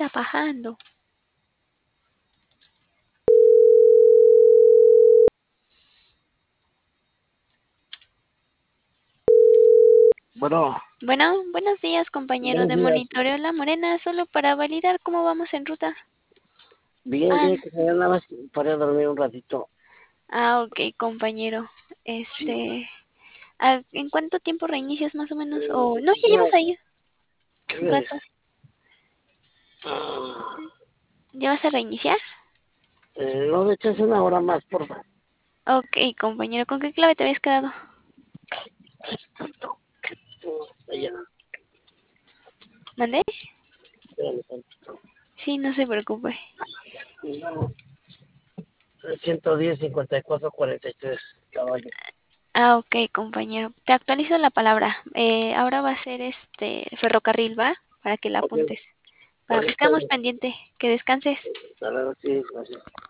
trabajando. Bueno, Bueno, buenos días, compañero buenos de días. Monitoreo La Morena, solo para validar cómo vamos en ruta. Bien, Ah, bien, que se nada más para dormir un ratito. ok, compañero. Sí, ¿En cuánto tiempo reinicias más o menos? O no, ya ya, llevas ahí ¿qué un ves? rato. Ah, ¿Ya vas a reiniciar? no le echas una hora más, por favor. Ok, compañero, ¿con qué clave te habías quedado? Tanto, que todo está lleno. ¿Mandé? Espérame tantito. Sí, no se preocupe. No, 110, 54, 43 caballos. Ok, compañero. Te actualizo la palabra. Ahora va a ser ferrocarril, ¿va? Para que la Ok, apuntes. Para que ahorita, estemos pendiente. Que descanses. hasta luego, sí, gracias.